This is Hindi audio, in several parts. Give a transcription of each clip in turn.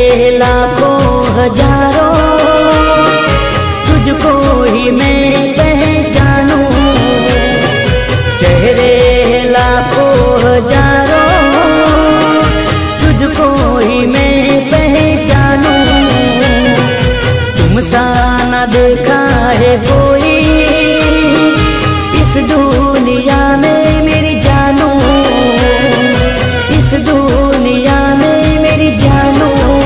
लाखों हजारों, तुझको ही मैं पहचानूं। चेहरे लाखों हजारों, तुझको ही मैं पहचानूं। तुम सा न देखा है कोई इस दुनिया में मेरी जानू, इस दुनिया में मेरी जानू।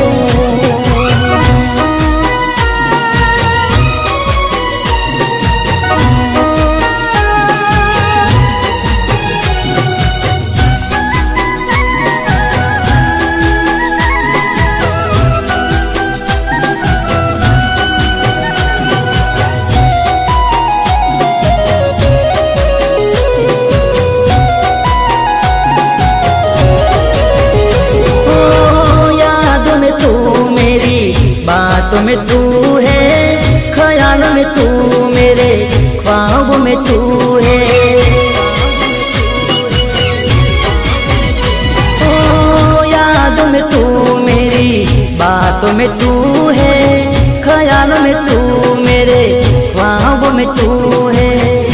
बातों में तू है, ख्याल में तू, मेरे ख्वाब में तू है। ओ यादों में तू मेरी, बातों में तू है, ख्याल में तू, मेरे ख्वाब में तू है।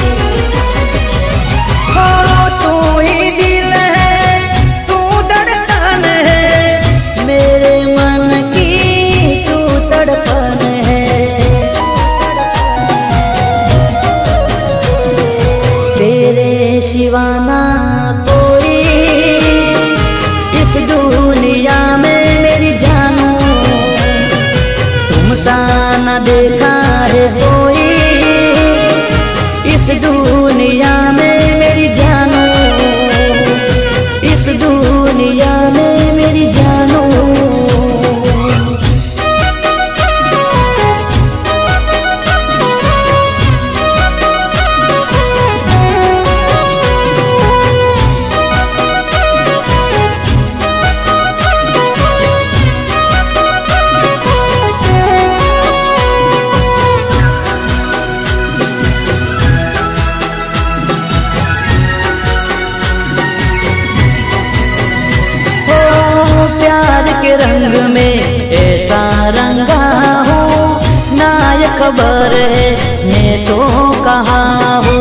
सिवाना कोई इस दुनिया में मेरी जानू, तुम सा न देखा है कोई इस दुनिया में मेरी जानू, इस दुनिया में मेरी जानू। के रंग में ऐसा रंगा हूँ, ना ये खबर है मैं तो कहाँ हूँ।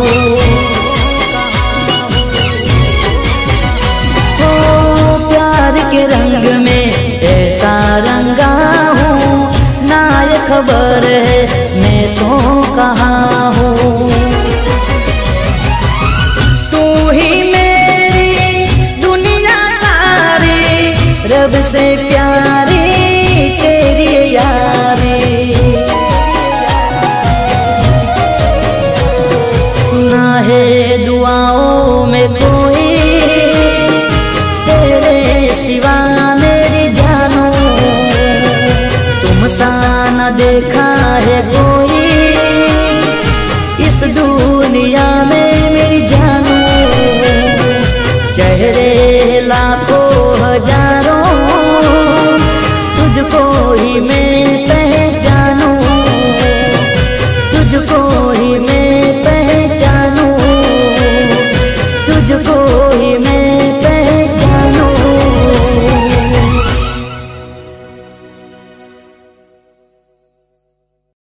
ओ प्यार के रंग में ऐसा रंगा हूँ, ना ये खबर है मैं तो कहाँ हूँ। तू ही मेरी दुनिया सारी, रब से प्यारी तेरी यारी। ना है दुआओं में कोई तेरे सिवा मेरी जानू, तुम सा न देखा है कोई इस दुनिया में मेरी जानू। चेहरे लाखों हजारों, तुझको ही मैं पहचानूं, तुझको ही मैं पहचानूं, तुझको